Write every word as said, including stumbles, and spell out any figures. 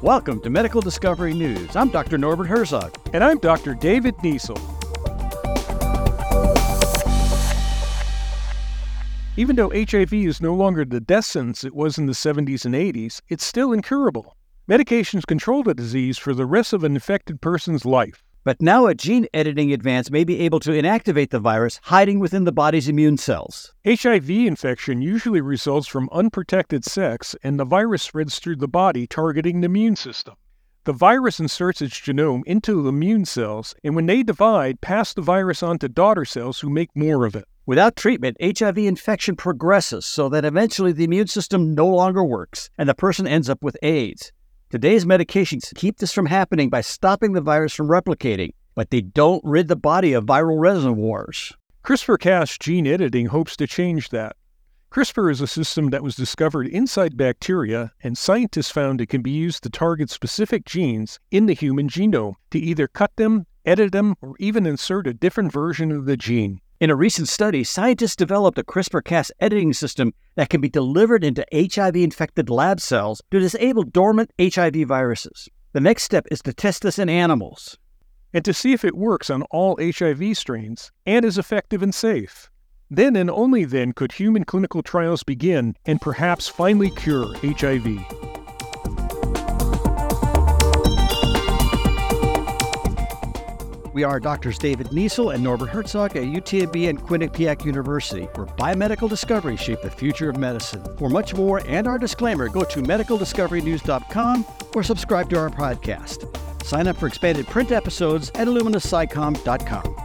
Welcome to Medical Discovery News. I'm Doctor Norbert Herzog. And I'm Doctor David Niesel. Even though H I V is no longer the death sentence it was in the seventies and eighties, it's still incurable. Medications control the disease for the rest of an infected person's life. But now a gene editing advance may be able to inactivate the virus hiding within the body's immune cells. H I V infection usually results from unprotected sex, and the virus spreads through the body, targeting the immune system. The virus inserts its genome into the immune cells, and when they divide, pass the virus on to daughter cells who make more of it. Without treatment, H I V infection progresses so that eventually the immune system no longer works, and the person ends up with AIDS. Today's medications keep this from happening by stopping the virus from replicating, but they don't rid the body of viral reservoirs. CRISPR Cas gene editing hopes to change that. CRISPR is a system that was discovered inside bacteria, and scientists found it can be used to target specific genes in the human genome to either cut them, edit them, or even insert a different version of the gene. In a recent study, scientists developed a CRISPR Cas editing system that can be delivered into H I V-infected lab cells to disable dormant H I V viruses. The next step is to test this in animals. And to see if it works on all H I V strains and is effective and safe. Then and only then could human clinical trials begin and perhaps finally cure H I V. We are Doctors David Niesel and Norbert Herzog at U T M B and Quinnipiac University, where biomedical discoveries shape the future of medicine. For much more and our disclaimer, go to medical discovery news dot com or subscribe to our podcast. Sign up for expanded print episodes at illumina sci com dot com.